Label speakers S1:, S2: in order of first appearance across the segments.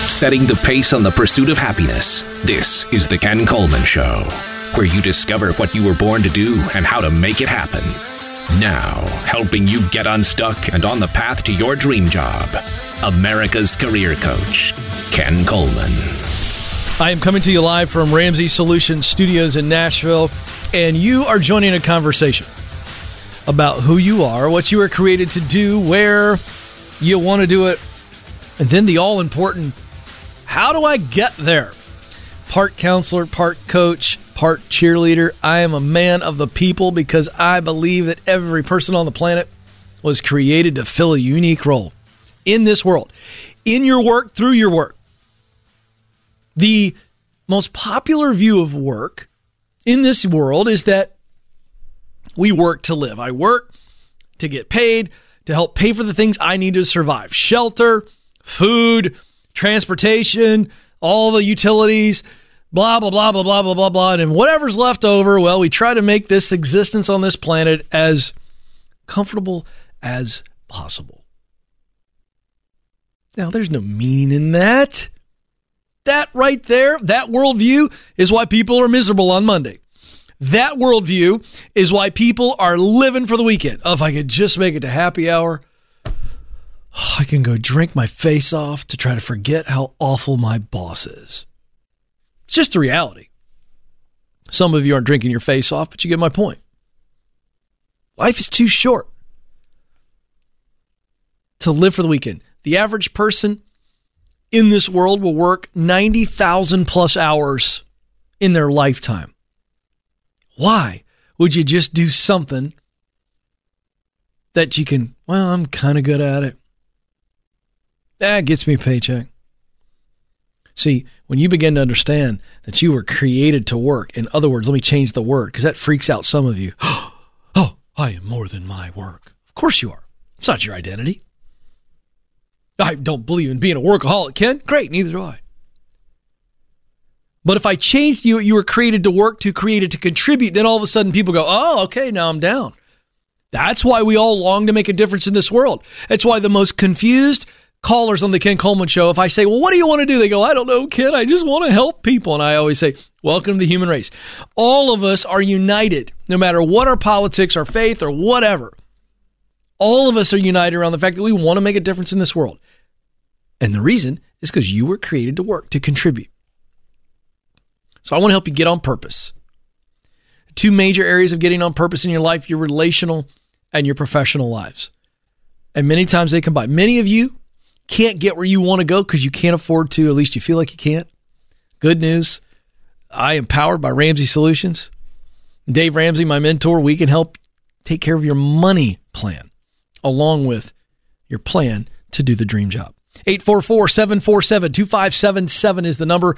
S1: setting the pace on the pursuit of happiness. This is The Ken Coleman Show, where you discover what you were born to do and how to make it happen. Now, helping you get unstuck and on the path to your dream job, America's career coach, Ken Coleman.
S2: I am coming to you live from Ramsey Solutions Studios in Nashville, and you are joining a conversation about who you are, what you were created to do, where you want to do it, and then the all-important, how do I get there? Part counselor, part coach, part cheerleader. I am a man of the people because I believe that every person on the planet was created to fill a unique role in this world, in your work, through your work. The most popular view of work in this world is that we work to live. I work to get paid, to help pay for the things I need to survive. Shelter, food, transportation, all the utilities, blah, blah, blah, blah, blah, blah, blah, blah. And whatever's left over, well, we try to make this existence on this planet as comfortable as possible. Now, there's no meaning in that. That right there, that worldview is why people are miserable on Monday. That worldview is why people are living for the weekend. Oh, if I could just make it to happy hour, I can go drink my face off to try to forget how awful my boss is. It's just the reality. Some of you aren't drinking your face off, but you get my point. Life is too short to live for the weekend. The average person in this world will work 90,000 plus hours in their lifetime. Why would you just do something that you can, well, I'm kind of good at it. That gets me a paycheck. See, when you begin to understand that you were created to work, in other words, let me change the word because that freaks out some of you. Oh, I am more than my work. Of course you are. It's not your identity. I don't believe in being a workaholic, Ken. Great, neither do I. But if I changed you were created to work, to created to contribute, then all of a sudden people go, oh, okay, now I'm down. That's why we all long to make a difference in this world. That's why the most confused callers on the Ken Coleman Show, if I say, well, what do you want to do? They go, I don't know, Ken, I just want to help people. And I always say, welcome to the human race. All of us are united, no matter what our politics, our faith, or whatever. All of us are united around the fact that we want to make a difference in this world. And the reason is because you were created to work, to contribute. So I want to help you get on purpose. Two major areas of getting on purpose in your life, your relational and your professional lives. And many times they combine. Many of you can't get where you want to go because you can't afford to, at least you feel like you can't. Good news, I am powered by Ramsey Solutions. Dave Ramsey, my mentor, we can help take care of your money plan along with your plan to do the dream job. 844-747-2577 is the number.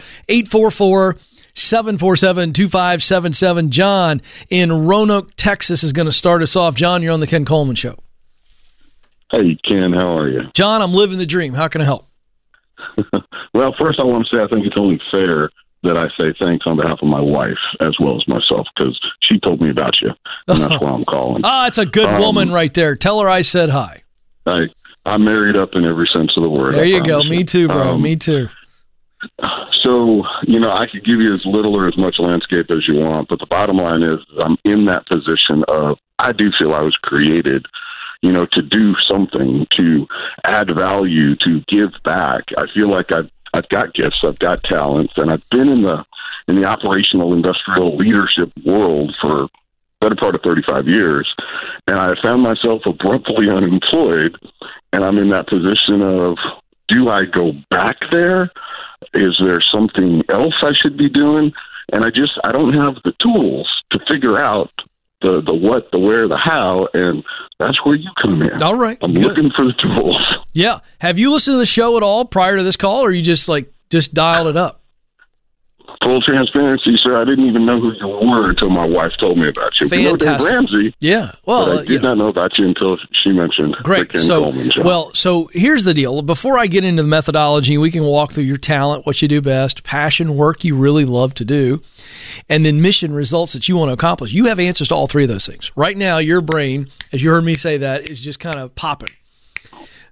S2: 844-747-2577. John in Roanoke, Texas is going to start us off. John, you're on the Ken Coleman Show.
S3: Hey, Ken, how are you?
S2: John, I'm living the dream. How can I help?
S3: Well, first I want to say I think it's only fair that I say thanks on behalf of my wife as well as myself because she told me about you, and that's why I'm calling.
S2: It's a good woman right there. Tell her I said hi.
S3: I'm married up in every sense of the word.
S2: There you go. Me too, bro. Me too.
S3: So, I could give you as little or as much landscape as you want, but the bottom line is I'm in that position of I do feel I was created, to do something, to add value, to give back. I feel like I've got gifts, I've got talents, and I've been in the operational industrial leadership world for the better part of 35 years, and I found myself abruptly unemployed, and I'm in that position of, do I go back there? Is there something else I should be doing? And I don't have the tools to figure out the what, the where, the how, and that's where you come in.
S2: All right.
S3: I'm looking for the tools.
S2: Yeah. Have you listened to the show at all prior to this call, or you just dialed it up?
S3: Full transparency, sir. I didn't even know who you were until my wife told me about you.
S2: Fantastic.
S3: Dave Ramsey.
S2: Yeah.
S3: Well, I did not know about you until she mentioned
S2: great.
S3: the Ken Coleman Show.
S2: So here's the deal. Before I get into the methodology, we can walk through your talent, what you do best, passion, work you really love to do, and then mission, results that you want to accomplish. You have answers to all three of those things. Right now, your brain, as you heard me say that, is just kind of popping.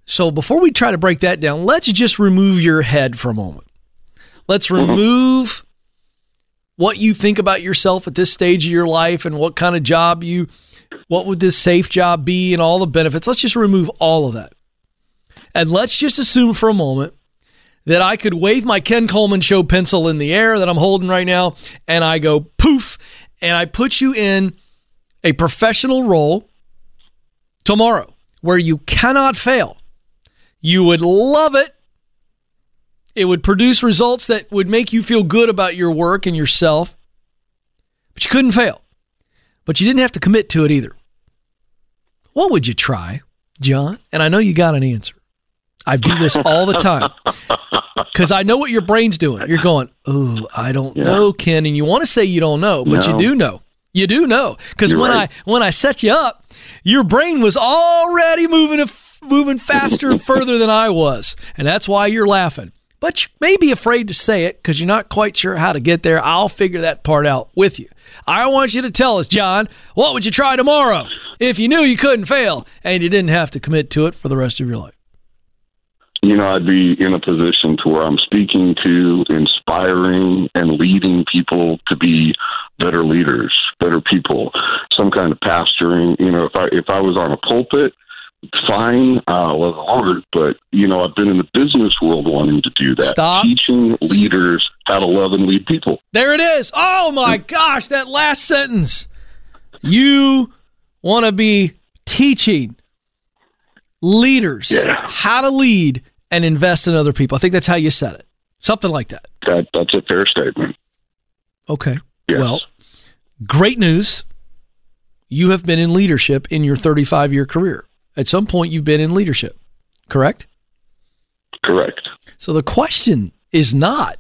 S2: So before we try to break that down, let's just remove your head for a moment. Let's remove what you think about yourself at this stage of your life and what kind of job what would this safe job be and all the benefits. Let's just remove all of that. And let's just assume for a moment that I could wave my Ken Coleman Show pencil in the air that I'm holding right now, and I go poof, and I put you in a professional role tomorrow where you cannot fail. You would love it. It would produce results that would make you feel good about your work and yourself, but you couldn't fail. But you didn't have to commit to it either. What would you try, John? And I know you got an answer. I do this all the time because I know what your brain's doing. You're going, oh, I don't know, Ken. And you want to say you don't know, but you do know. You do know. Because when I set you up, your brain was already moving faster and further than I was. And that's why you're laughing. But you may be afraid to say it because you're not quite sure how to get there. I'll figure that part out with you. I want you to tell us, John, what would you try tomorrow if you knew you couldn't fail and you didn't have to commit to it for the rest of your life?
S3: I'd be in a position to where I'm speaking to, inspiring, and leading people to be better leaders, better people, some kind of pastoring. If I was on a pulpit, fine, Lord, but, I've been in the business world wanting to do that.
S2: Stop.
S3: Teaching leaders how to love and lead people.
S2: There it is. Oh, my gosh, that last sentence. You want to be teaching leaders how to lead and invest in other people. I think that's how you said it. Something like that.
S3: That's a fair statement.
S2: Okay.
S3: Yes.
S2: Well, great news. You have been in leadership in your 35-year career. At some point, you've been in leadership, correct?
S3: Correct.
S2: So the question is not,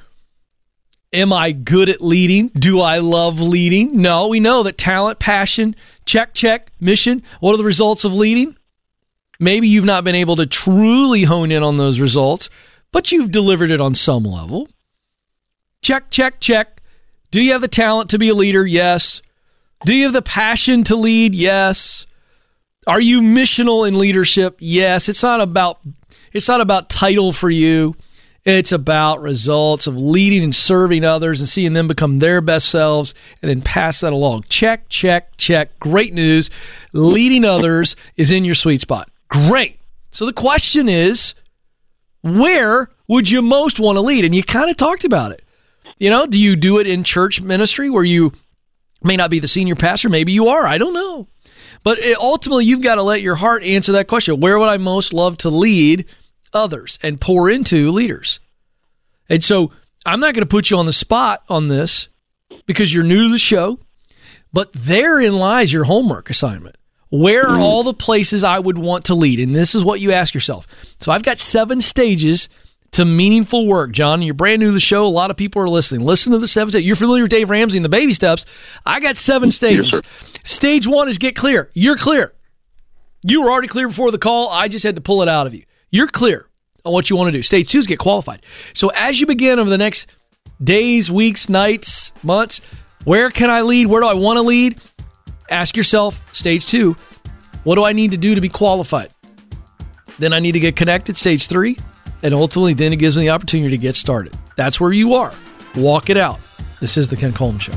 S2: am I good at leading? Do I love leading? No, we know that talent, passion, check, mission. What are the results of leading? Maybe you've not been able to truly hone in on those results, but you've delivered it on some level. Check. Do you have the talent to be a leader? Yes. Do you have the passion to lead? Yes. Are you missional in leadership? Yes. It's not about title for you. It's about results of leading and serving others and seeing them become their best selves and then pass that along. Check. Great news. Leading others is in your sweet spot. Great. So the question is, where would you most want to lead? And you kind of talked about it. Do you do it in church ministry where you may not be the senior pastor? Maybe you are. I don't know. But ultimately, you've got to let your heart answer that question. Where would I most love to lead others and pour into leaders? And so I'm not going to put you on the spot on this because you're new to the show, but therein lies your homework assignment. Where are all the places I would want to lead? And this is what you ask yourself. So I've got 7 stages to meaningful work. John, you're brand new to the show. A lot of people are listening. Listen to the 7 stages. You're familiar with Dave Ramsey and the baby steps. I got 7 stages.
S3: Yes,
S2: Stage 1 is get clear. You're clear. You were already clear before the call. I just had to pull it out of you. You're clear on what you want to do. Stage 2 is get qualified. So as you begin over the next days, weeks, nights, months, where can I lead? Where do I want to lead? Ask yourself, stage 2, what do I need to do to be qualified? Then I need to get connected, stage 3, and ultimately then it gives me the opportunity to get started. That's where you are. Walk it out. This is the Ken Coleman Show.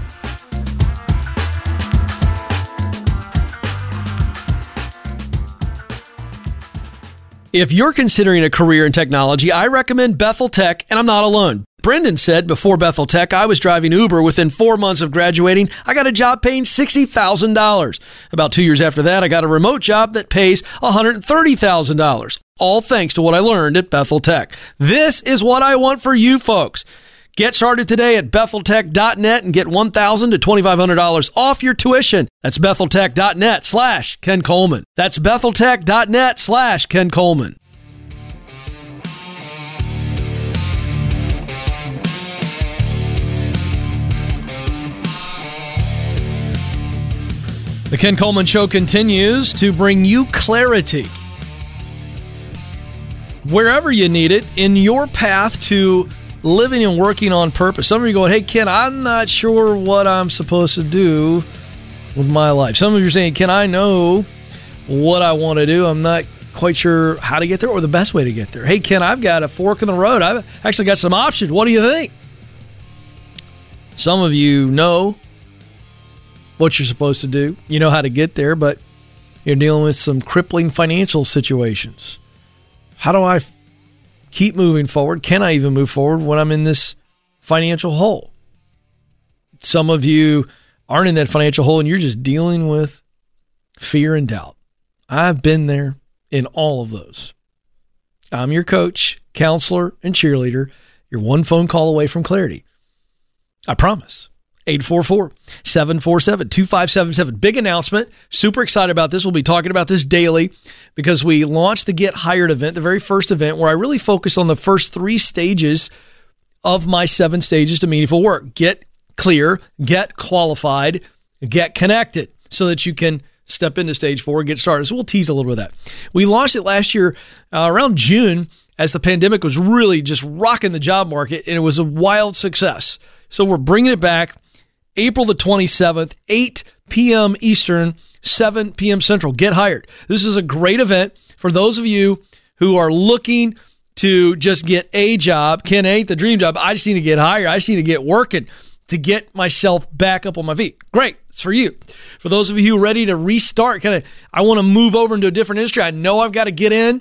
S2: If you're considering a career in technology, I recommend Bethel Tech, and I'm not alone. Brendan said before Bethel Tech, I was driving Uber. Within 4 months of graduating, I got a job paying $60,000. About 2 years after that, I got a remote job that pays $130,000. All thanks to what I learned at Bethel Tech. This is what I want for you folks. Get started today at BethelTech.net and get $1,000 to $2,500 off your tuition. That's BethelTech.net/Ken Coleman. That's BethelTech.net/Ken Coleman. The Ken Coleman Show continues to bring you clarity wherever you need it in your path to living and working on purpose. Some of you going, hey, Ken, I'm not sure what I'm supposed to do with my life. Some of you are saying, Ken, I know what I want to do. I'm not quite sure how to get there or the best way to get there. Hey, Ken, I've got a fork in the road. I've actually got some options. What do you think? Some of you know what you're supposed to do. You know how to get there, but you're dealing with some crippling financial situations. How do I keep moving forward? Can I even move forward when I'm in this financial hole? Some of you aren't in that financial hole and you're just dealing with fear and doubt. I've been there in all of those. I'm your coach, counselor, and cheerleader. You're one phone call away from clarity. I promise. 844-747-2577. Big announcement. Super excited about this. We'll be talking about this daily because we launched the Get Hired event, the very first event where I really focus on the first 3 stages of my 7 stages to meaningful work. Get clear, get qualified, get connected so that you can step into stage 4 and get started. So we'll tease a little bit of that. We launched it last year around June as the pandemic was really just rocking the job market, and it was a wild success. So we're bringing it back April the 27th, 8 p.m. Eastern, 7 p.m. Central. Get hired. This is a great event for those of you who are looking to just get a job. Ken, ain't the dream job. I just need to get hired. I just need to get working to get myself back up on my feet. Great. It's for you. For those of you who are ready to restart, I want to move over into a different industry. I know I've got to get in.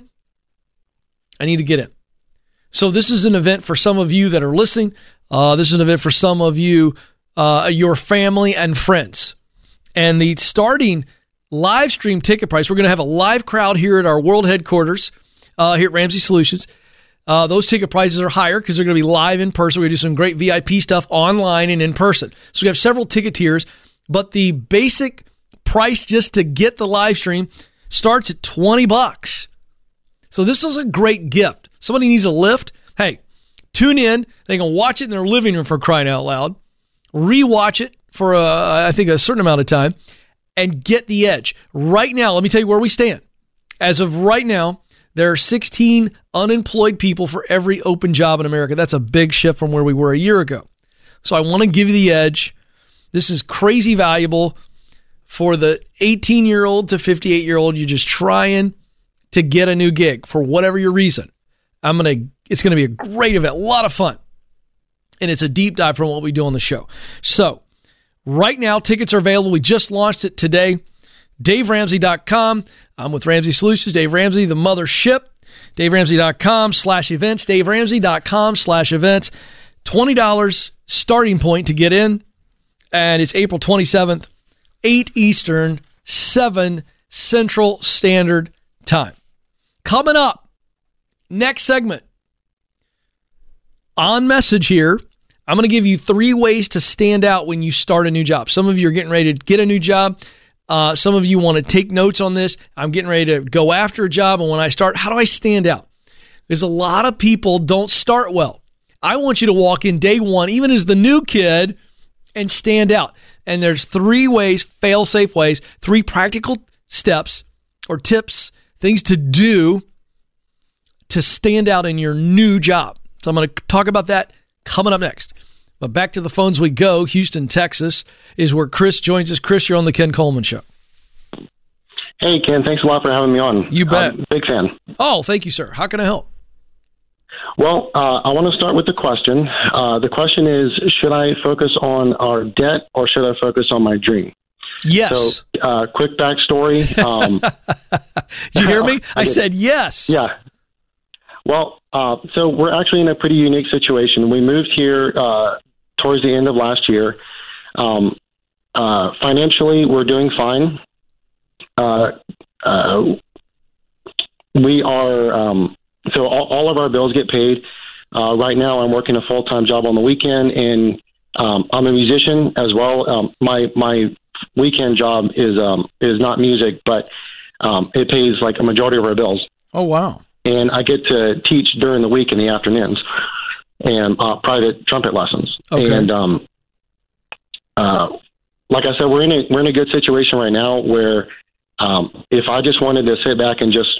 S2: I need to get in. So this is an event for some of you that are listening. This is an event for some of you, your family and friends. And the starting live stream ticket price, we're going to have a live crowd here at our world headquarters here at Ramsey Solutions. Those ticket prices are higher because they're going to be live in person. We're going to do some great VIP stuff online and in person. So we have several ticket tiers, but the basic price just to get the live stream starts at $20. So this is a great gift. Somebody needs a lift. Hey, tune in. They can watch it in their living room for crying out loud. Rewatch it for, I think, a certain amount of time and get the edge. Right now, let me tell you where we stand. As of right now, there are 16 unemployed people for every open job in America. That's a big shift from where we were a year ago. So I want to give you the edge. This is crazy valuable for the 18-year-old to 58-year-old. You're just trying to get a new gig for whatever your reason. It's going to be a great event, a lot of fun. And it's a deep dive from what we do on the show. So right now, tickets are available. We just launched it today. DaveRamsey.com. I'm with Ramsey Solutions. Dave Ramsey, the mothership. DaveRamsey.com/events. DaveRamsey.com/events. $20 starting point to get in. And it's April 27th, 8 Eastern, 7 Central Standard Time. Coming up, next segment. On message here, I'm going to give you 3 ways to stand out when you start a new job. Some of you are getting ready to get a new job. Some of you want to take notes on this. I'm getting ready to go after a job, and when I start, how do I stand out? Because a lot of people don't start well. I want you to walk in day one, even as the new kid, and stand out. And there's 3 ways, fail-safe ways, 3 practical steps or tips, things to do to stand out in your new job. So I'm going to talk about that coming up next. But back to the phones we go. Houston, Texas is where Chris joins us. Chris, you're on the Ken Coleman Show.
S4: Hey, Ken. Thanks a lot for having me on.
S2: You bet.
S4: Big fan.
S2: Oh, thank you, sir. How can I help?
S4: Well, I want to start with the question. The question is, should I focus on our debt or should I focus on my dream?
S2: Yes.
S4: So, quick backstory.
S2: Did you hear me? I said yes.
S4: Yeah. Well, so we're actually in a pretty unique situation. We moved here towards the end of last year. Financially, we're doing fine. We are, so all of our bills get paid. Right now, I'm working a full-time job on the weekend, and I'm a musician as well. My weekend job is not music, but it pays like a majority of our bills.
S2: Oh, wow.
S4: And I get to teach during the week in the afternoons and private trumpet lessons.
S2: Okay.
S4: And like I said, we're in a good situation right now where if I just wanted to sit back and just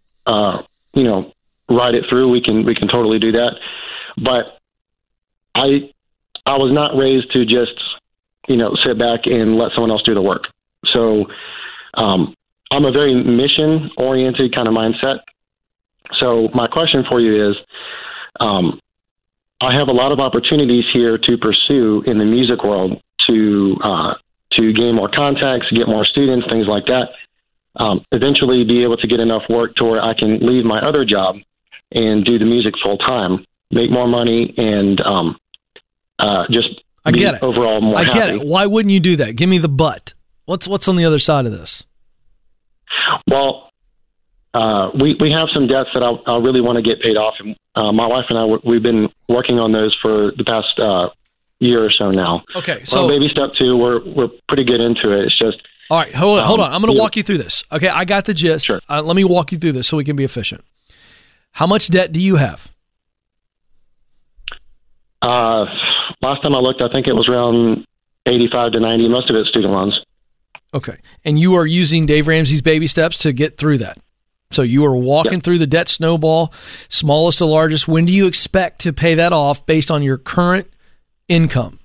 S4: ride it through, we can totally do that. But I was not raised to just sit back and let someone else do the work. So I I'm a very mission-oriented kind of mindset. So my question for you is, I have a lot of opportunities here to pursue in the music world to gain more contacts, get more students, things like that. Eventually be able to get enough work to where I can leave my other job and do the music full time, make more money, and just
S2: I get it.
S4: Overall more happy.
S2: I get it. Why wouldn't you do that? Give me the but. What's on the other side of this?
S4: Well, we have some debts that I really want to get paid off. And my wife and I, we've been working on those for the past year or so now.
S2: Okay, so
S4: baby step 2, we're pretty good into it. It's just
S2: all right. Hold on. I'm going to walk you through this. Okay, I got the gist.
S4: Sure.
S2: Let me walk you through this so we can be efficient. How much debt do you have?
S4: Last time I looked, I think it was around 85 to 90. Most of it's student loans.
S2: Okay, and you are using Dave Ramsey's baby steps to get through that. So you are walking through the debt snowball, smallest to largest. When do you expect to pay that off based on your current income?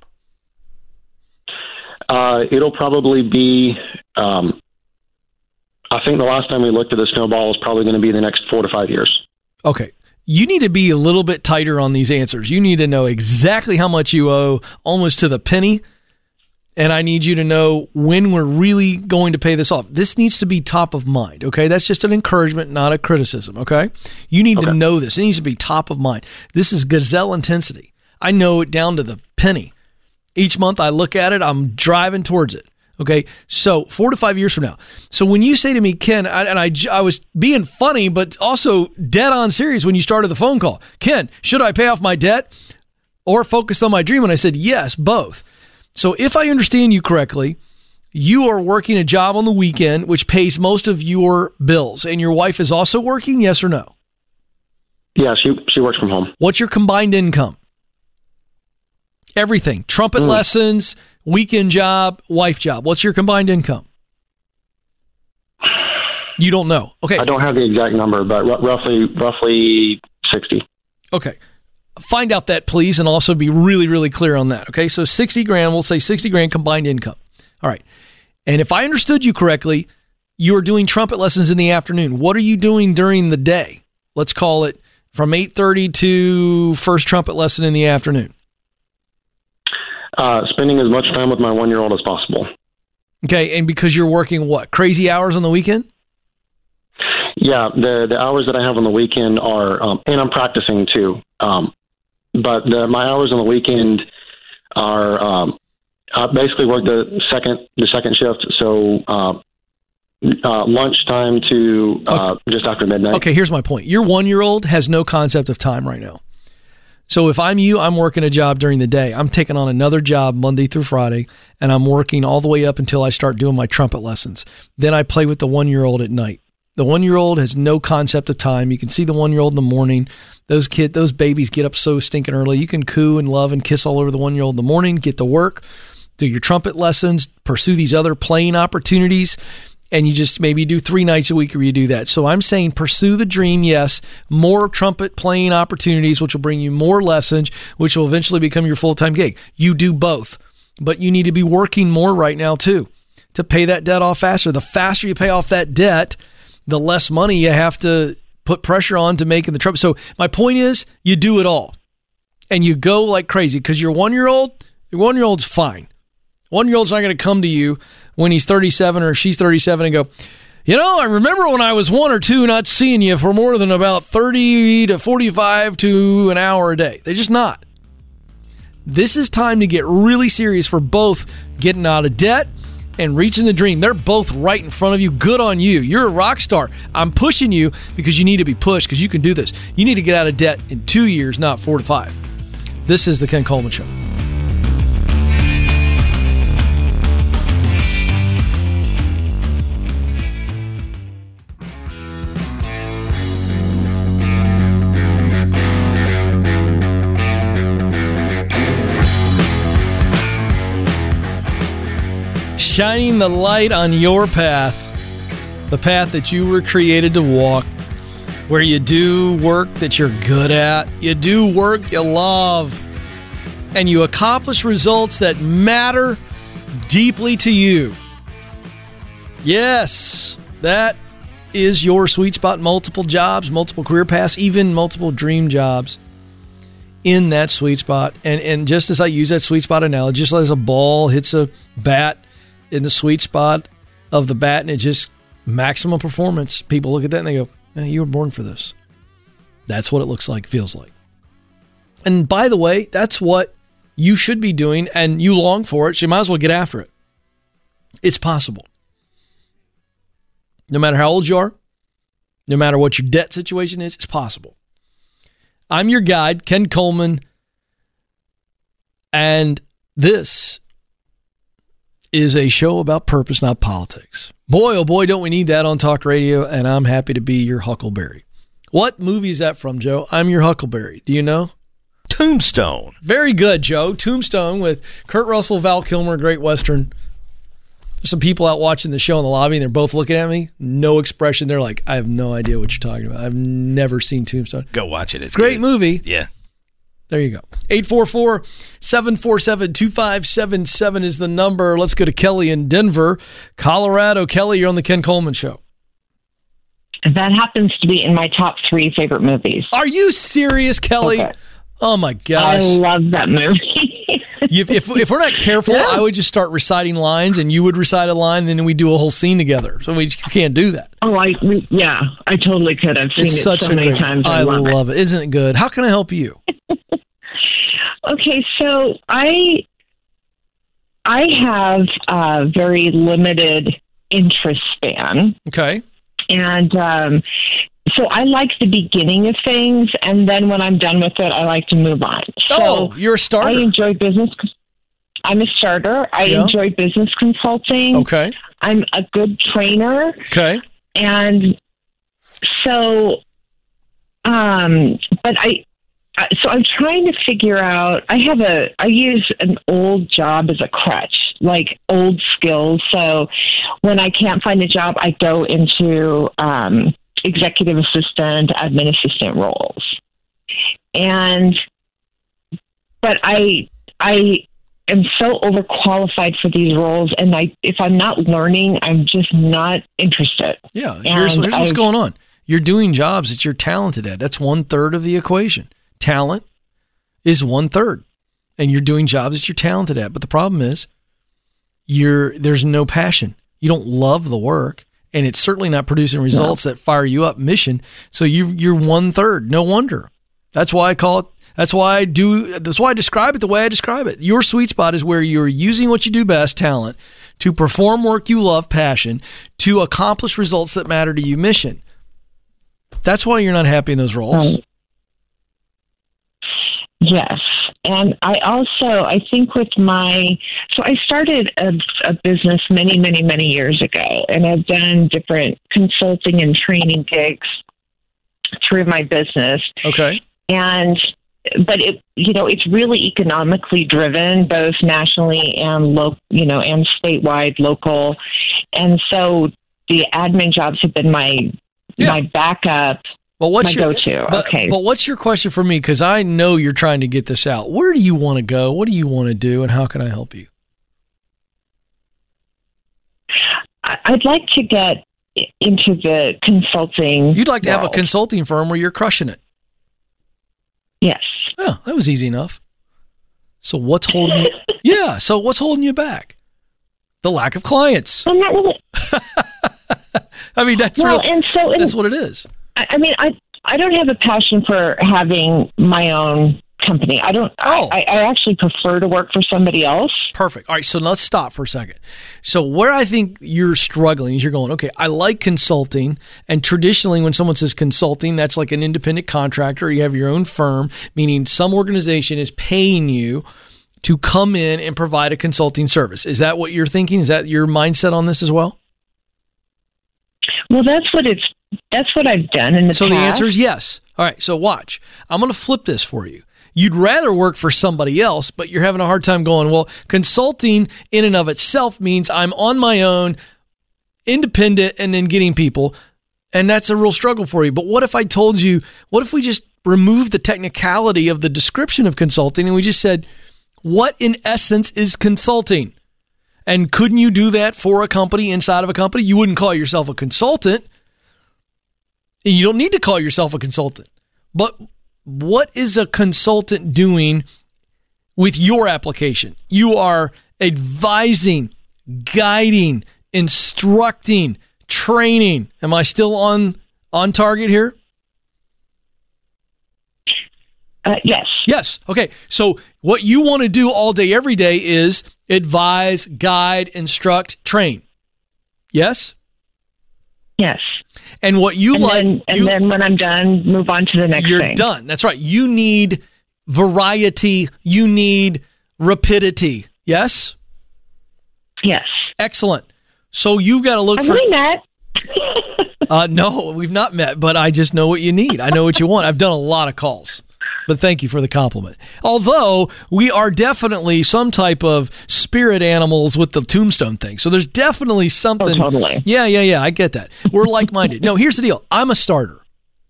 S4: It'll probably be, I think the last time we looked at the snowball is probably going to be the next 4 to 5 years.
S2: Okay. You need to be a little bit tighter on these answers. You need to know exactly how much you owe, almost to the penny. And I need you to know when we're really going to pay this off. This needs to be top of mind, okay? That's just an encouragement, not a criticism, okay? You need to know this. It needs to be top of mind. This is gazelle intensity. I know it down to the penny. Each month I look at it, I'm driving towards it, okay? So 4 to 5 years from now. So when you say to me, Ken, I was being funny, but also dead on serious when you started the phone call. Ken, should I pay off my debt or focus on my dream? And I said, yes, both. So if I understand you correctly, you are working a job on the weekend, which pays most of your bills, and your wife is also working, yes or no?
S4: Yeah, she works from home.
S2: What's your combined income? Everything. Trumpet lessons, weekend job, wife job. What's your combined income? You don't know. Okay.
S4: I don't have the exact number, but roughly 60.
S2: Okay. Find out that, please, and also be really, really clear on that. Okay, so 60 grand, we'll say 60 grand combined income. All right. And if I understood you correctly, you're doing trumpet lessons in the afternoon. What are you doing during the day? Let's call it from 8:30 to first trumpet lesson in the afternoon.
S4: Spending as much time with my 1-year-old as possible.
S2: Okay, and because you're working what, crazy hours on the weekend?
S4: Yeah, the hours that I have on the weekend are, and I'm practicing too. But my hours on the weekend are, I basically work the second shift. So, lunchtime to, just after midnight.
S2: Okay. Here's my point. Your 1-year-old has no concept of time right now. So if I'm you, I'm working a job during the day. I'm taking on another job Monday through Friday, and I'm working all the way up until I start doing my trumpet lessons. Then I play with the 1-year-old at night. The 1-year-old has no concept of time. You can see the 1-year-old in the morning. Those babies get up so stinking early. You can coo and love and kiss all over the 1-year-old in the morning, get to work, do your trumpet lessons, pursue these other playing opportunities, and you just maybe do 3 nights a week where you do that. So I'm saying pursue the dream, yes, more trumpet playing opportunities, which will bring you more lessons, which will eventually become your full-time gig. You do both, but you need to be working more right now too to pay that debt off faster. The faster you pay off that debt, the less money you have to put pressure on to make in the trumpet. So my point is, you do it all, and you go like crazy because your 1-year-old's fine. 1-year-old's not going to come to you when he's 37 or she's 37 and go, I remember when I was 1 or 2 not seeing you for more than about 30 to 45 to an hour a day. They're just not. This is time to get really serious for both getting out of debt and reaching the dream. They're both right in front of you. Good on you. You're a rock star. I'm pushing you because you need to be pushed because you can do this. You need to get out of debt in 2 years, not 4 to 5. This is the Ken Coleman Show. Shining the light on your path, the path that you were created to walk, where you do work that you're good at, you do work you love, and you accomplish results that matter deeply to you. Yes, That is your sweet spot. Multiple jobs, multiple career paths, even multiple dream jobs in that sweet spot. And just as I use that sweet spot analogy, just as a ball hits a bat in the sweet spot of the bat and it just maximum performance, people look at that and they go, you were born for this. That's what it looks like, feels like. And by the way, that's what you should be doing, and you long for it, so you might as well get after it. It's possible. No matter how old you are, no matter what your debt situation is, it's possible. I'm your guide, Ken Coleman, and this is a show about purpose, not politics. Boy, oh boy, don't we need that on talk radio, and I'm happy to be your Huckleberry. What movie is that from, Joe? I'm your Huckleberry. Do you know?
S5: Tombstone.
S2: Very good, Joe. Tombstone with Kurt Russell, Val Kilmer, Great Western. There's some people out watching the show in the lobby, and they're both looking at me. No expression. They're like, I have no idea what you're talking about. I've never seen Tombstone.
S5: Go watch it. It's
S2: great
S5: good.
S2: movie.
S5: Yeah.
S2: There you go. 844-747-2577 is the number. Let's go to Kelly in Denver, Colorado. Kelly, you're on the Ken Coleman Show.
S6: That happens to be in my top 3 favorite movies.
S2: Are you serious, Kelly?
S6: Okay.
S2: Oh, my gosh.
S6: I love that movie.
S2: If we're not careful,
S6: Yeah.
S2: I would just start reciting lines, and you would recite a line, and then we do a whole scene together. So you can't do that.
S6: Oh, I totally could. I've seen
S2: It's
S6: it
S2: such
S6: so
S2: a
S6: many
S2: great,
S6: times.
S2: I love it. Isn't it good? How can I help you?
S6: Okay, so I have a very limited interest span.
S2: Okay.
S6: And so I like the beginning of things, and then when I'm done with it, I like to move on. So
S2: you're a starter.
S6: I enjoy business. I'm a starter. I enjoy business consulting.
S2: Okay.
S6: I'm a good trainer.
S2: Okay.
S6: And so, so I'm trying to figure out, I use an old job as a crutch, like old skills. So when I can't find a job, I go into executive assistant, admin assistant roles. But I am so overqualified for these roles, and if I'm not learning, I'm just not interested.
S2: Yeah, here's what's going on. You're doing jobs that you're talented at. That's 1/3 of the equation. Talent is 1/3, and you're doing jobs that you're talented at. But the problem is, there's no passion. You don't love the work, and it's certainly not producing results that fire you up. Mission. So you're 1/3. No wonder. That's why I call it. That's why I describe it the way I describe it. Your sweet spot is where you're using what you do best, talent, to perform work you love, passion, to accomplish results that matter to you, mission. That's why you're not happy in those roles.
S6: Yes. And I think with I started a business many, many, many years ago, and I've done different consulting and training gigs through my business.
S2: Okay.
S6: But it's really economically driven, both nationally and and statewide, local. And so the admin jobs have been my backup.
S2: Well, what's
S6: my go-to? Okay.
S2: But what's your question for me? Because I know you're trying to get this out. Where do you want to go? What do you want to do? And how can I help you?
S6: I'd like to get into the consulting.
S2: You'd like to have a
S6: world.
S2: consulting firm where you're crushing it.
S6: Yes.
S2: Oh, that was easy enough. So what's holding you? Yeah. So what's holding you back? The lack of clients.
S6: I'm not really.
S2: I mean, that's what it is.
S6: I mean, I don't have a passion for having my own company. I don't. I actually prefer to work for somebody else.
S2: Perfect. All right, so let's stop for a second. So where I think you're struggling is you're going, okay, I like consulting, and traditionally when someone says consulting, that's like an independent contractor. You have your own firm, meaning some organization is paying you to come in and provide a consulting service. Is that what you're thinking? Is that your mindset on this as well?
S6: Well, that's what I've done in the past.
S2: So the answer is yes. All right, so watch. I'm going to flip this for you. You'd rather work for somebody else, but you're having a hard time going, well, consulting in and of itself means I'm on my own, independent, and then getting people, and that's a real struggle for you. But what if I told you, what if we just removed the technicality of the description of consulting and we just said, what in essence is consulting? And couldn't you do that for a company inside of a company? You wouldn't call yourself a consultant. And you don't need to call yourself a consultant. But what is a consultant doing with your application? You are advising, guiding, instructing, training. Am I still on target here?
S6: Yes.
S2: Yes. Okay. So what you want to do all day, every day is advise, guide, instruct, train. Yes?
S6: Yes.
S2: And what you
S6: then when I'm done, move on to the next thing.
S2: You're done. That's right. You need variety. You need rapidity. Yes?
S6: Yes.
S2: Excellent. So you've got to look
S6: Have we met?
S2: No, we've not met, but I just know what you need. I know what you want. I've done a lot of calls. But thank you for the compliment. Although we are definitely some type of spirit animals with the tombstone thing. So there's definitely something.
S6: Oh, totally.
S2: Yeah. I get that. We're like-minded. No, here's the deal. I'm a starter.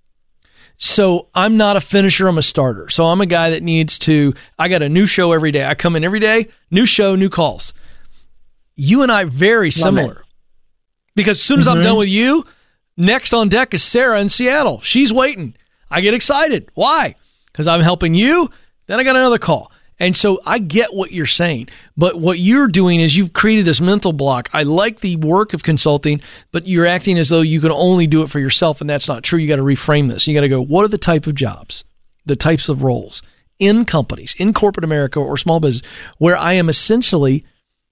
S2: So I'm not a finisher. I'm a starter. So I'm a guy that I got a new show every day. I come in every day, new show, new calls. You and I very similar. Because as soon as I'm done with you, next on deck is Sarah in Seattle. She's waiting. I get excited. Why? Because I'm helping you, then I got another call. And so I get what you're saying. But what you're doing is you've created this mental block. I like the work of consulting, but you're acting as though you can only do it for yourself, and that's not true. You got to reframe this. You got to go, what are the type of jobs, the types of roles in companies, in corporate America or small business, where I am essentially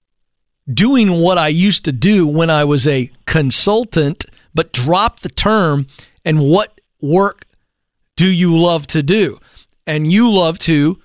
S2: doing what I used to do when I was a consultant, but drop the term, and what work do you love to do? And you love to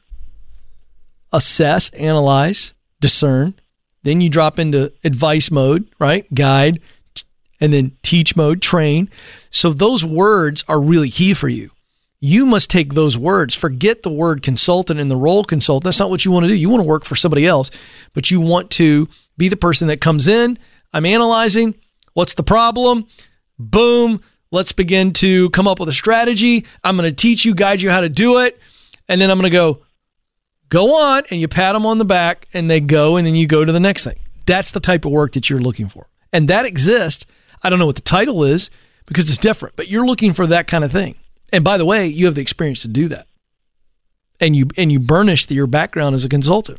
S2: assess, analyze, discern. Then you drop into advice mode, right? Guide, and then teach mode, train. So those words are really key for you. You must take those words, forget the word consultant and the role consultant. That's not what you want to do. You want to work for somebody else, but you want to be the person that comes in. I'm analyzing. What's the problem? Boom. Let's begin to come up with a strategy. I'm going to teach you, guide you how to do it. And then I'm going to go on, and you pat them on the back and they go, and then you go to the next thing. That's the type of work that you're looking for. And that exists. I don't know what the title is because it's different, but you're looking for that kind of thing. And by the way, you have the experience to do that. And you burnish your background as a consultant.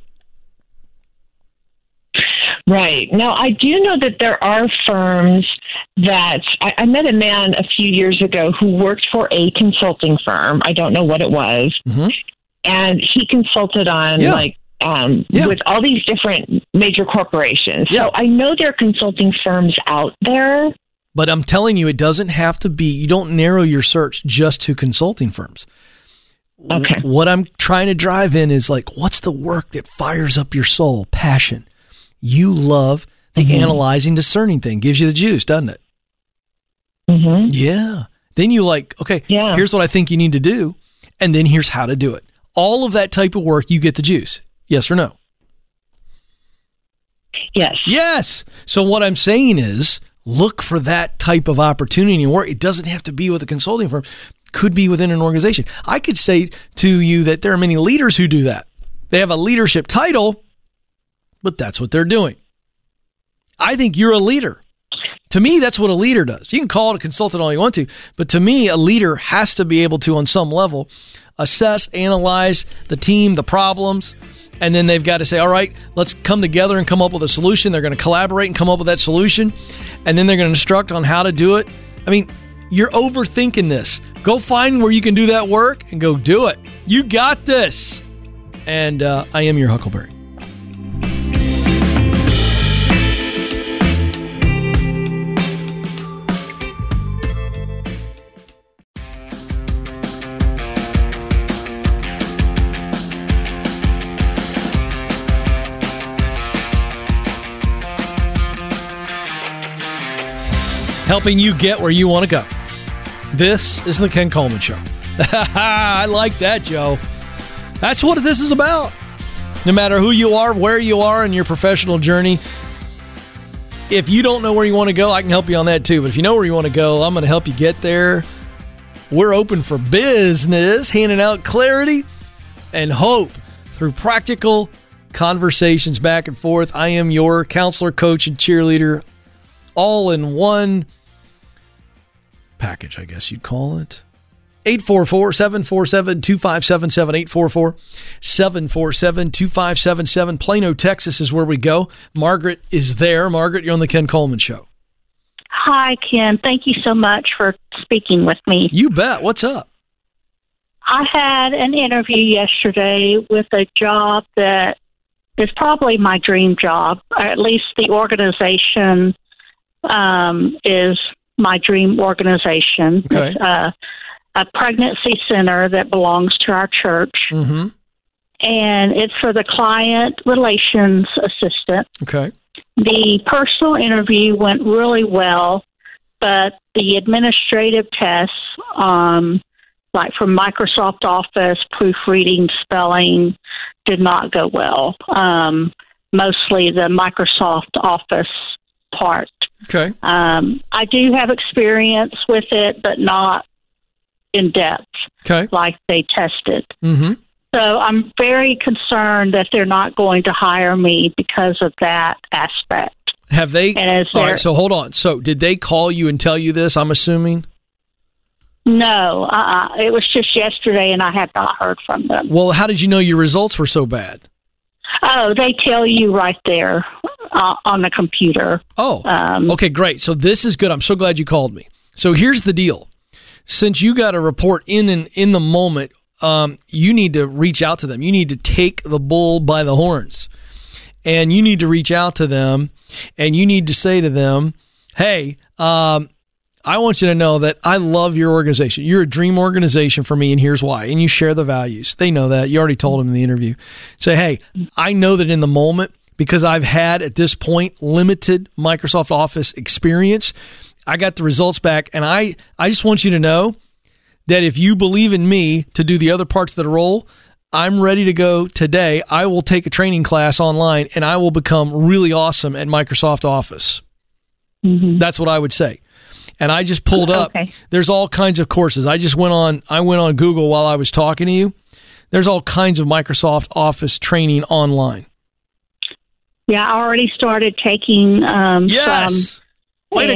S6: Right. Now, I do know that there are firms that I met a man a few years ago who worked for a consulting firm. I don't know what it was. Mm-hmm. And he consulted on with all these different major corporations. Yeah. So I know there are consulting firms out there.
S2: But I'm telling you, it doesn't have to be, you don't narrow your search just to consulting firms.
S6: Okay.
S2: What I'm trying to drive in is what's the work that fires up your soul? Passion. You love the analyzing, discerning thing. Gives you the juice, doesn't it? Mm-hmm. Yeah. Then you here's what I think you need to do. And then here's how to do it. All of that type of work, you get the juice. Yes or no?
S6: Yes.
S2: Yes. So what I'm saying is look for that type of opportunity in work. It doesn't have to be with a consulting firm. It could be within an organization. I could say to you that there are many leaders who do that. They have a leadership title, but that's what they're doing. I think you're a leader. To me, that's what a leader does. You can call it a consultant all you want to, but to me, a leader has to be able to, on some level, assess, analyze the team, the problems, and then they've got to say, all right, let's come together and come up with a solution. They're going to collaborate and come up with that solution, and then they're going to instruct on how to do it. I mean, you're overthinking this. Go find where you can do that work and go do it. You got this. And I am your Huckleberry. Helping you get where you want to go. This is the Ken Coleman Show. I like that, Joe. That's what this is about. No matter who you are, where you are in your professional journey, if you don't know where you want to go, I can help you on that too. But if you know where you want to go, I'm going to help you get there. We're open for business, handing out clarity and hope through practical conversations back and forth. I am your counselor, coach, and cheerleader, all in one package, I guess you'd call it. 844-747-2577, 844-747-2577. Plano, Texas is where we go. Margaret is there. Margaret, you're on the Ken Coleman Show.
S5: Hi, Ken. Thank you so much for speaking with me.
S2: You bet. What's up?
S5: I had an interview yesterday with a job that is probably my dream job, or at least the organization is my dream organization.
S2: Okay.
S5: It's a pregnancy center that belongs to our church.
S2: Mm-hmm.
S5: And it's for the client relations assistant.
S2: Okay.
S5: The personal interview went really well, but the administrative tests, like from Microsoft Office, proofreading, spelling, did not go well. Mostly the Microsoft Office part.
S2: Okay.
S5: I do have experience with it, but not in depth,
S2: Okay.
S5: like they tested.
S2: Mm-hmm.
S5: So I'm very concerned that they're not going to hire me because of that aspect.
S2: Have they?
S5: And is
S2: All
S5: there,
S2: right, so hold on. So did they call you and tell you this, I'm assuming?
S5: No, it was just yesterday, and I have not heard from them.
S2: Well, how did you know your results were so bad?
S5: Oh, they tell you right there on the computer.
S2: Oh, okay, great. So this is good. I'm so glad you called me. So here's the deal. Since you got a report in the moment, you need to reach out to them. You need to take the bull by the horns, and you need to reach out to them, and you need to say to them, hey, I want you to know that I love your organization. You're a dream organization for me, and here's why. And you share the values. They know that. You already told them in the interview. Say, hey, I know that in the moment, because I've had, at this point, limited Microsoft Office experience, I got the results back, and I just want you to know that if you believe in me to do the other parts of the role, I'm ready to go today. I will take a training class online, and I will become really awesome at Microsoft Office. Mm-hmm. That's what I would say. And I just pulled up.
S5: Okay.
S2: There's all kinds of courses. I went on Google while I was talking to you. There's all kinds of Microsoft Office training online.
S5: Yeah, I already started taking
S2: yes. Way to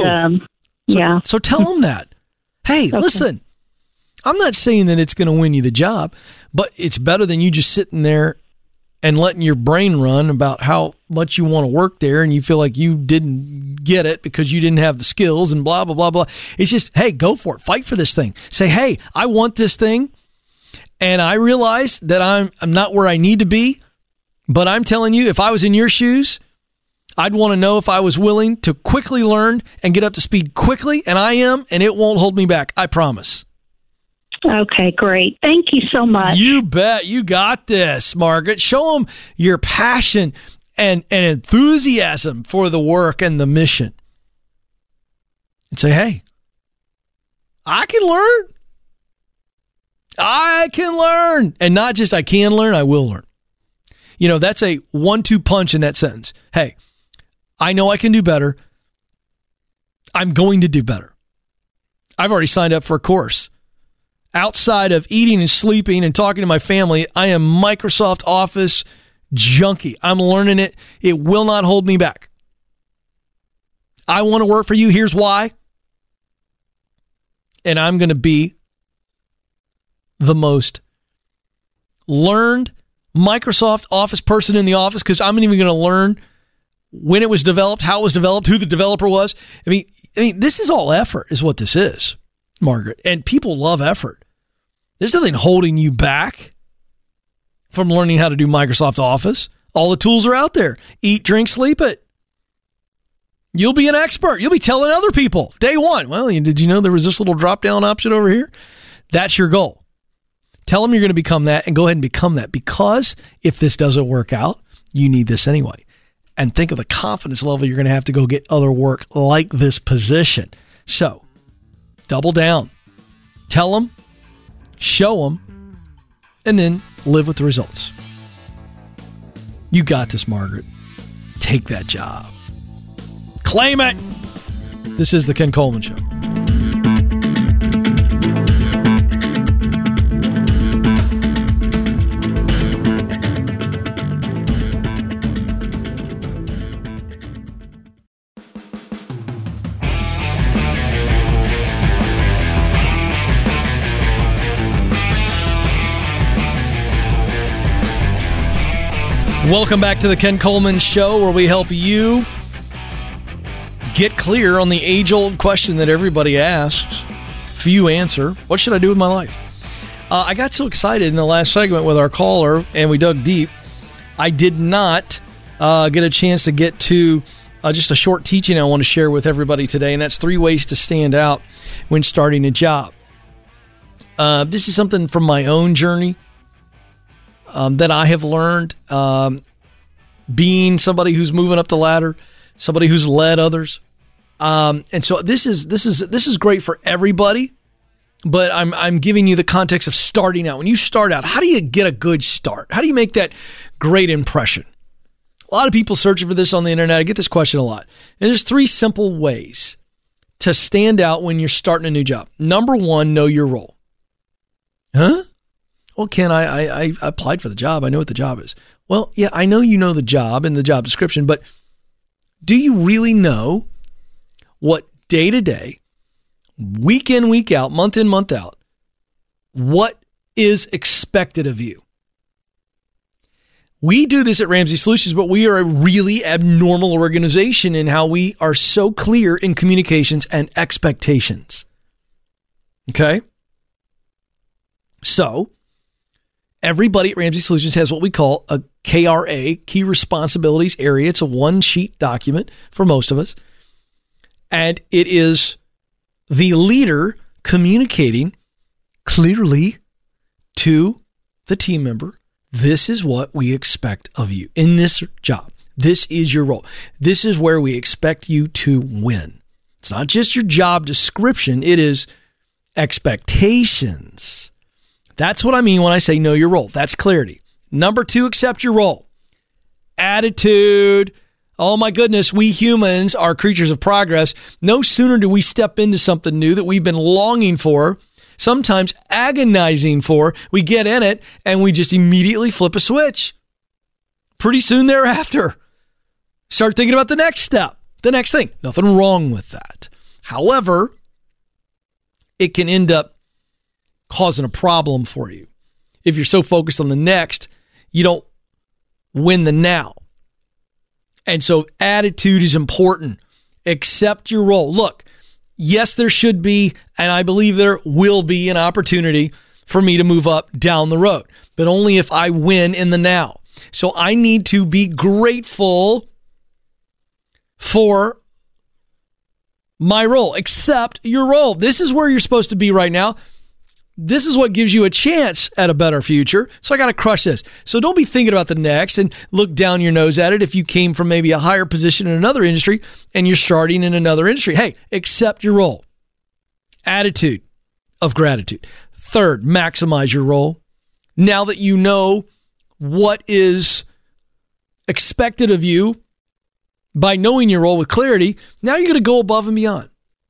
S2: go. So tell them that. Hey,
S5: Okay.
S2: Listen, I'm not saying that it's going to win you the job, but it's better than you just sitting there and letting your brain run about how much you want to work there and you feel like you didn't get it because you didn't have the skills and blah, blah, blah, blah. It's just, hey, go for it. Fight for this thing. Say, hey, I want this thing, and I realize that I'm not where I need to be, but I'm telling you, if I was in your shoes, I'd want to know if I was willing to quickly learn and get up to speed quickly, and I am, and it won't hold me back. I promise.
S5: Okay, great. Thank you so much.
S2: You bet. You got this, Margaret. Show them your passion and enthusiasm for the work and the mission. And say, hey, I can learn. I can learn. And not just I can learn, I will learn. You know, that's a 1-2 punch in that sentence. Hey, I know I can do better. I'm going to do better. I've already signed up for a course. Outside of eating and sleeping and talking to my family, I am Microsoft Office junkie. I'm learning it. It will not hold me back. I want to work for you. Here's why. And I'm going to be the most learned Microsoft Office person in the office, because I'm even going to learn when it was developed, how it was developed, who the developer was. I mean, this is all effort is what this is, Margaret. And people love effort. There's nothing holding you back from learning how to do Microsoft Office. All the tools are out there. Eat, drink, sleep it. You'll be an expert. You'll be telling other people day one. Well, did you know there was this little drop-down option over here? That's your goal. Tell them you're going to become that, and go ahead and become that, because if this doesn't work out, you need this anyway. And think of the confidence level you're going to have to go get other work like this position. So double down. Tell them, show them, and then live with the results. You got this, Margaret. Take that job. Claim it. This is the Ken Coleman Show. Welcome back to the Ken Coleman Show, where we help you get clear on the age-old question that everybody asks. Few answer. What should I do with my life? I got so excited in the last segment with our caller, and we dug deep. I did not get a chance to get to just a short teaching I want to share with everybody today, and that's 3 ways to stand out when starting a job. This is something from my own journey that I have learned being somebody who's moving up the ladder, somebody who's led others. And so this is great for everybody, but I'm giving you the context of starting out. When you start out, how do you get a good start? How do you make that great impression? A lot of people searching for this on the internet. I get this question a lot. And there's 3 simple ways to stand out when you're starting a new job. Number 1, know your role. Huh? Well, Ken, I applied for the job. I know what the job is. Well, yeah, I know you know the job and the job description, but do you really know what day to day, week in, week out, month in, month out, what is expected of you? We do this at Ramsey Solutions, but we are a really abnormal organization in how we are so clear in communications and expectations. Okay? So, everybody at Ramsey Solutions has what we call a KRA, Key Responsibilities Area. It's a 1-sheet document for most of us. And it is the leader communicating clearly to the team member, this is what we expect of you in this job. This is your role. This is where we expect you to win. It's not just your job description. It is expectations. That's what I mean when I say know your role. That's clarity. Number 2, accept your role. Attitude. Oh my goodness, we humans are creatures of progress. No sooner do we step into something new that we've been longing for, sometimes agonizing for, we get in it and we just immediately flip a switch. Pretty soon thereafter, start thinking about the next step, the next thing. Nothing wrong with that. However, it can end up causing a problem for you. If you're so focused on the next, you don't win the now. And so attitude is important. Accept your role. Look, yes, there should be, and I believe there will be an opportunity for me to move up down the road, but only if I win in the now. So I need to be grateful for my role. Accept your role. This is where you're supposed to be right now. This is what gives you a chance at a better future. So I got to crush this. So don't be thinking about the next and look down your nose at it if you came from maybe a higher position in another industry and you're starting in another industry. Hey, accept your role. Attitude of gratitude. 3rd, maximize your role. Now that you know what is expected of you by knowing your role with clarity, now you're going to go above and beyond.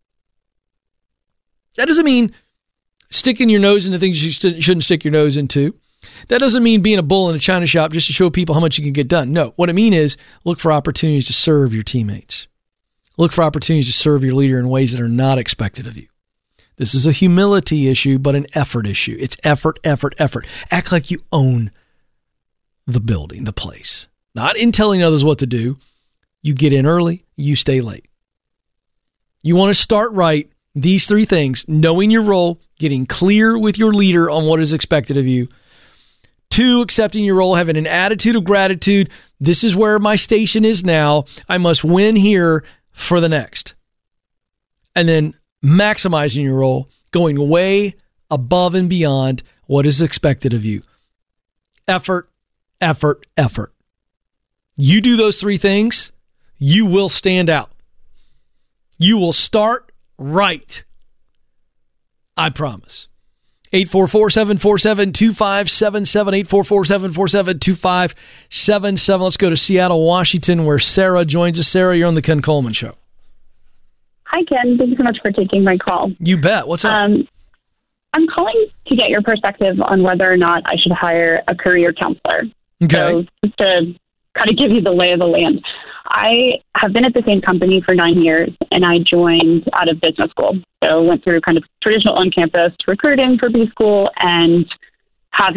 S2: That doesn't mean sticking your nose into things you shouldn't stick your nose into. That doesn't mean being a bull in a china shop just to show people how much you can get done. No, what I mean is look for opportunities to serve your teammates. Look for opportunities to serve your leader in ways that are not expected of you. This is a humility issue, but an effort issue. It's effort, effort, effort. Act like you own the building, the place. Not in telling others what to do. You get in early, you stay late. You want to start right. These 3 things: knowing your role, getting clear with your leader on what is expected of you. 2, accepting your role, having an attitude of gratitude. This is where my station is now. I must win here for the next. And then maximizing your role, going way above and beyond what is expected of you. Effort, effort, effort. You do those 3 things, you will stand out. You will start right. I promise. 844-747-2577, 844-747-2577. Let's go to Seattle, Washington, where Sarah joins us. Sarah, you're on the Ken Coleman Show.
S7: Hi, Ken. Thank you so much for taking my call.
S2: You bet. What's up?
S7: I'm calling to get your perspective on whether or not I should hire a career counselor.
S2: Okay.
S7: So just to kind of give you the lay of the land. I have been at the same company for 9 years, and I joined out of business school. So went through kind of traditional on-campus recruiting for B school and haven't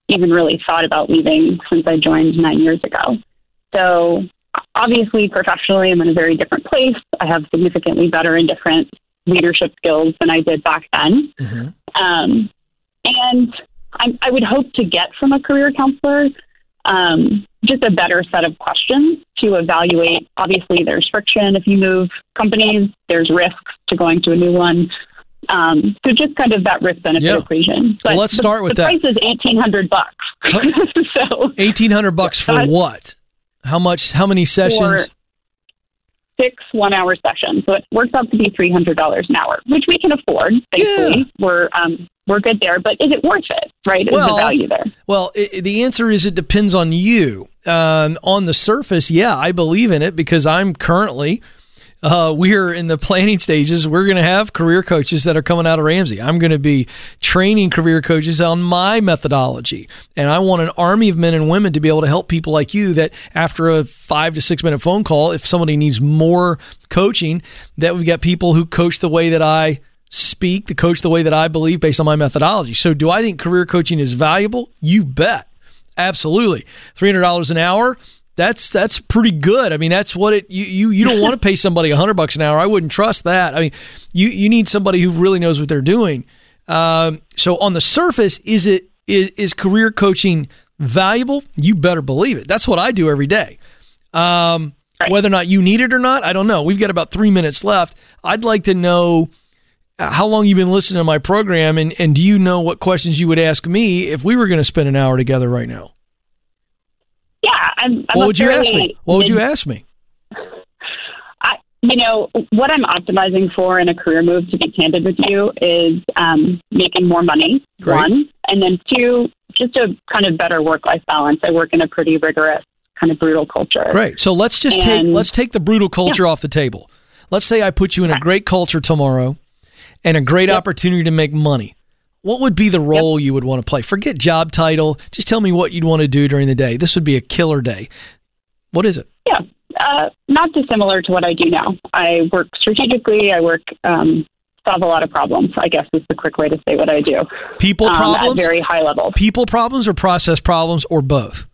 S7: even really thought about leaving since I joined 9 years ago. So obviously, professionally, I'm in a very different place. I have significantly better and different leadership skills than I did back then. Mm-hmm. And I would hope to get from a career counselor just a better set of questions to evaluate. Obviously, there's friction if you move companies. There's risks to going to a new one. So just kind of that risk-benefit equation. But
S2: well, let's start with that.
S7: The price is $1,800. So
S2: $1,800 for what? How much? How many sessions?
S7: For 6 one-hour sessions. So it works out to be $300 an hour, which we can afford. Thankfully, we're good there. But is it worth it? Right? Is the value there?
S2: Well, the answer is it depends on you. On the surface, I believe in it because I'm currently. We're in the planning stages. We're going to have career coaches that are coming out of Ramsey. I'm going to be training career coaches on my methodology. And I want an army of men and women to be able to help people like you that after a 5 to 6 minute phone call, if somebody needs more coaching, that we've got people who coach the way that I speak, the coach the way that I believe based on my methodology. So do I think career coaching is valuable? You bet. Absolutely. $300 an hour. That's pretty good. I mean, that's what you don't want to pay somebody $100 an hour. I wouldn't trust that. I mean, you need somebody who really knows what they're doing. So on the surface, is career coaching valuable? You better believe it. That's what I do every day. Whether or not you need it or not, I don't know. We've got about 3 minutes left. I'd like to know how long you've been listening to my program, and do you know what questions you would ask me if we were going to spend an hour together right now?
S7: Yeah, I'm
S2: what would you ask me? What would you ask me?
S7: What I'm optimizing for in a career move, to be candid with you, is making more money,
S2: Great.
S7: 1, and then 2, just a kind of better work-life balance. I work in a pretty rigorous, kind of brutal culture.
S2: Great. So let's take the brutal culture off the table. Let's say I put you in a great culture tomorrow and a great opportunity to make money. What would be the role you would want to play? Forget job title. Just tell me what you'd want to do during the day. This would be a killer day. What is it?
S7: Yeah, not dissimilar to what I do now. I work strategically. I work solve a lot of problems, I guess is the quick way to say what I do.
S2: People problems?
S7: At very high level.
S2: People problems or process problems or both?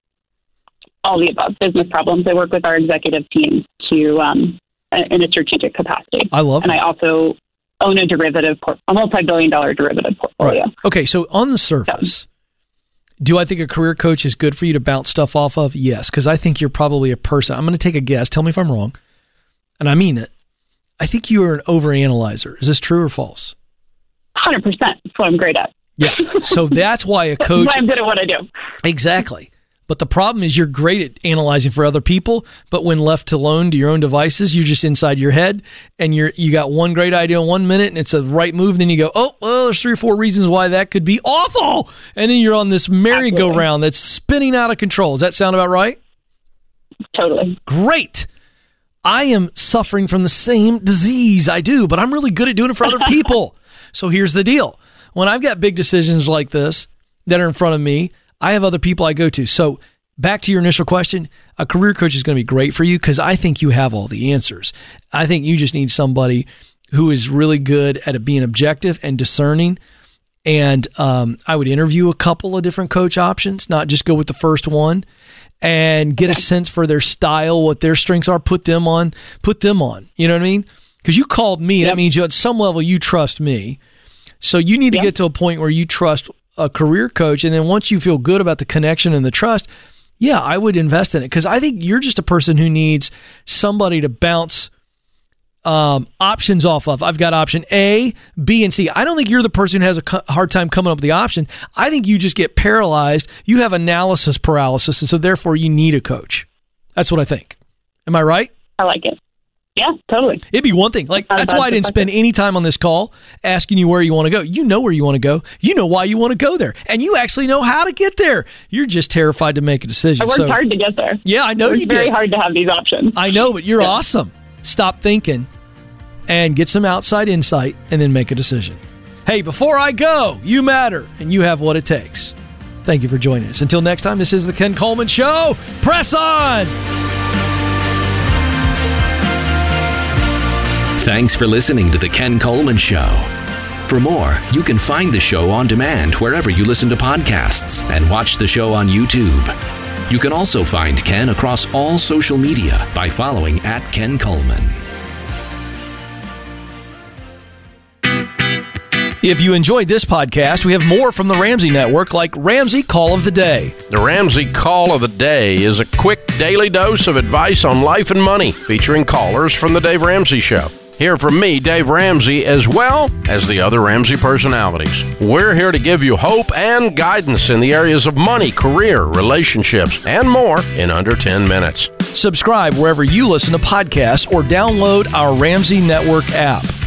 S7: All the above. Business problems. I work with our executive team to in a strategic capacity.
S2: I love
S7: and
S2: that.
S7: I also own a multi-billion-dollar derivative portfolio.
S2: Right. Okay, so on the surface, do I think a career coach is good for you to bounce stuff off of? Yes, because I think you're probably a person. I'm going to take a guess. Tell me if I'm wrong. And I mean it. I think you are an overanalyzer. Is this true or false?
S7: 100%. That's what I'm great at.
S2: Yeah. So that's why a coach...
S7: That's why I'm good at what I do.
S2: Exactly. But the problem is you're great at analyzing for other people, but when left alone to your own devices, you're just inside your head and you got one great idea in 1 minute and it's a right move. Then you go, oh, well, there's 3 or 4 reasons why that could be awful. And then you're on this merry-go-round that's spinning out of control. Does that sound about right?
S7: Totally.
S2: Great. I am suffering from the same disease. I do, but I'm really good at doing it for other people. So here's the deal. When I've got big decisions like this that are in front of me, I have other people I go to. So back to your initial question, a career coach is going to be great for you because I think you have all the answers. I think you just need somebody who is really good at being objective and discerning. And I would interview a couple of different coach options, not just go with the first one, and get a sense for their style, what their strengths are, put them on. You know what I mean? Because you called me. That means at some level you trust me. So you need to get to a point where you trust a career coach, and then once you feel good about the connection and the trust, I would invest in it because I think you're just a person who needs somebody to bounce options off of. I've got option A, B, and C. I don't think you're the person who has a hard time coming up with the option. I think you just get paralyzed. You have analysis paralysis, and so therefore you need a coach. That's what I think. Am I right?
S7: I like it. Yeah, totally.
S2: It'd be one thing. That's why I didn't spend any time on this call asking you where you want to go. You know where you want to go. You know why you want to go there. And you actually know how to get there. You're just terrified to make a decision.
S7: I worked hard to get there.
S2: Yeah, I know you did.
S7: It's very hard to have these options.
S2: I know, but you're awesome. Stop thinking and get some outside insight and then make a decision. Hey, before I go, you matter and you have what it takes. Thank you for joining us. Until next time, this is The Ken Coleman Show. Press on!
S1: Thanks for listening to The Ken Coleman Show. For more, you can find the show on demand wherever you listen to podcasts and watch the show on YouTube. You can also find Ken across all social media by following @Ken Coleman.
S2: If you enjoyed this podcast, we have more from the Ramsey Network, like Ramsey Call of the Day.
S8: The Ramsey Call of the Day is a quick daily dose of advice on life and money, featuring callers from The Dave Ramsey Show. Hear from me, Dave Ramsey, as well as the other Ramsey personalities. We're here to give you hope and guidance in the areas of money, career, relationships, and more in under 10 minutes.
S2: Subscribe wherever you listen to podcasts or download our Ramsey Network app.